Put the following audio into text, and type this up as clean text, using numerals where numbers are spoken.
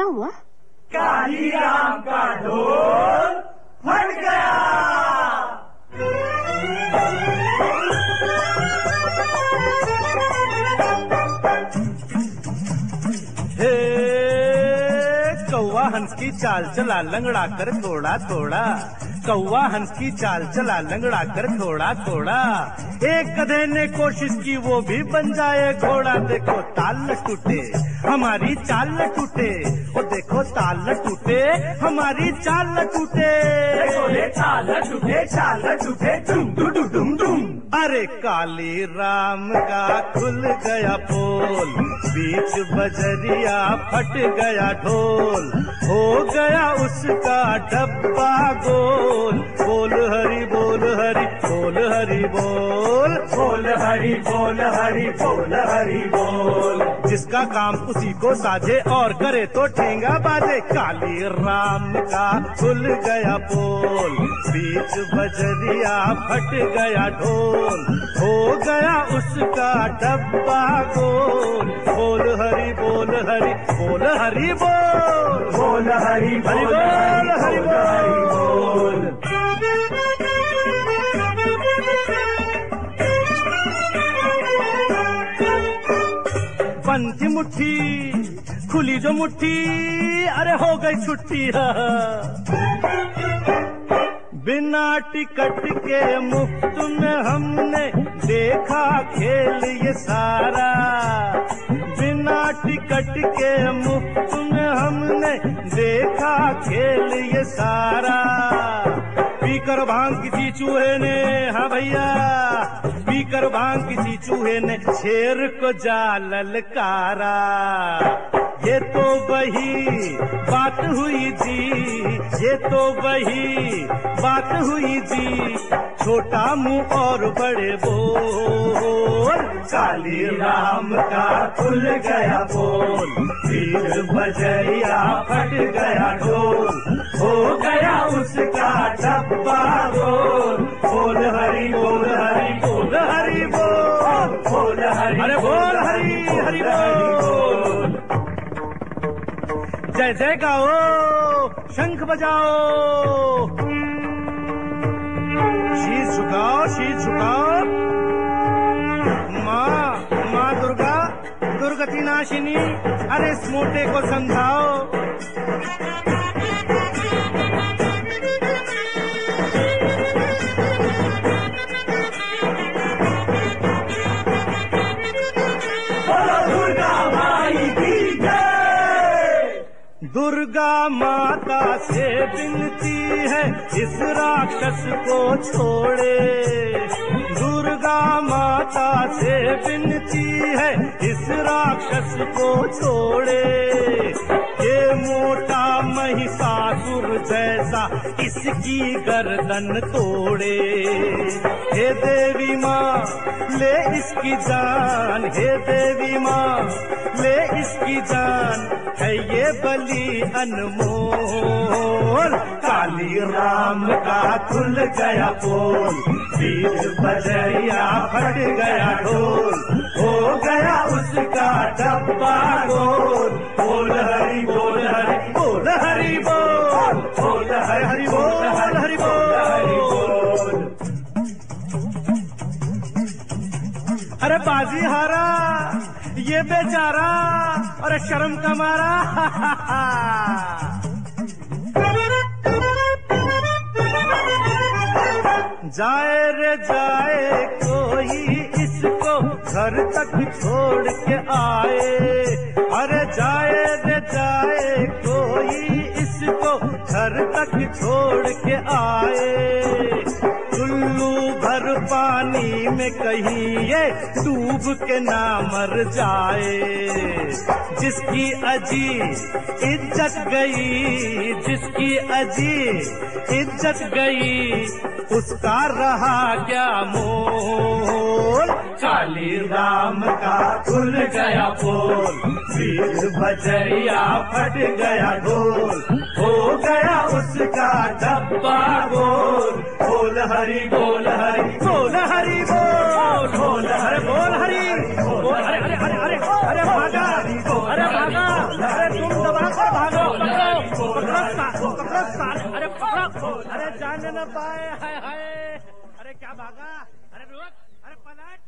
हुआ? काली राम का ढोल फट गया। कौवा हंस की चाल चला लंगड़ा कर थोड़ा थोड़ा, कौवा हंस की चाल चला लंगड़ा कर थोड़ा थोड़ा। एक गधे ने कोशिश की वो भी बन जाए घोड़ा। देखो ताल न टूटे हमारी चाल न टूटे, ओ देखो ताल न टूटे हमारी चाल न टूटे। देखो ये चाल न टूटे, चाल न टूटे, डुम डुम डुम डुम। अरे काली राम का खुल गया पोल, बीच बजरिया फट गया ढोल, हो गया उसका डब्बा गोल। बोल हरि बोल हरि बोल हरि बोल, बोल हरि बोल हरि बोल हरि बोल। जिसका काम उसी को साझे और करे तो ठेंगा बाजे। काली राम का खुल गया पोल, बीच बजरिया फट गया ढोल, हो गया उसका डब्बा गोल। बोल हरि बोल हरि बोल हरि बोल, बोल हरि बोल हरि बोल। बंद थी मुट्ठी खुली जो मुट्ठी, अरे हो गई छुट्टी। बिना टिकट के मुफ्त में हमने देखा खेल ये सारा, बिना टिकट के मुफ्त में हमने देखा खेल ये सारा। पीकर भांग किसी चूहे ने, हाँ भैया, पीकर भांग किसी चूहे ने शेर को जा ललकारा। ये तो वही बात हुई जी, ये तो वही बात हुई जी, छोटा मुंह और बड़े बोल। काली राम का खुल गया पोल, बीच बजरिया फट गया ढोल, हो गया उसका डब्बा गोल। बोल हरि बोल हरि बोल हरि बोल, बोल हरि अरे बोल हरि हरि बोल। जय जय गाओ शंख बजाओ, शीश झुकाओ शीश झुकाओ। माँ दुर्गा दुर्गति नाशिनी, अरे इस मोटे को समझाओ। दुर्गा माता से विनती है इस राक्षस को छोड़े, दुर्गा माता से विनती है इस राक्षस को छोड़े। ये मोटा महिषासुर जैसा इसकी गर्दन तोड़े। हे देवी माँ ले इसकी जान, हे देवी माँ ले इसकी जान, है ये बलि अनमोल। काली राम का खुल गया पोल, बीच बजरिया फट गया ढोल, हो गया उसका डब्बा गोल। बोल हरि बोल हरि बोल हरि बोल, बोल हरि बोल हरि बोल। अरे बाजी हारा ये बेचारा, और शर्म का मारा। जाए रे जाए कोई इसको घर तक छोड़ के आए, अरे जाए रे जाए कोई इसको घर तक छोड़ के आए। टुल्लू भर पानी में कहीं ये डूब के ना मर जाए। जिसकी अजी इज्जत गई, जिसकी अजी इज्जत गई, उसका रहा क्या मोल। काली राम का खुल गया पोल, बीच बजरिया फट गया ढोल, हो गया उसका डब्बा गोल। बोल हरि बोल हरि बोल हरि बोल, बोल हरि बोल हरि बोल हरि। अरे अरे अरे अरे भागा, अरे भागा, अरे तुम दबा कर भागो। अरे साले, अरे पकड़ो, अरे जाने न पाए, हाय हाय, अरे क्या भागा, अरे रुक, अरे पलट।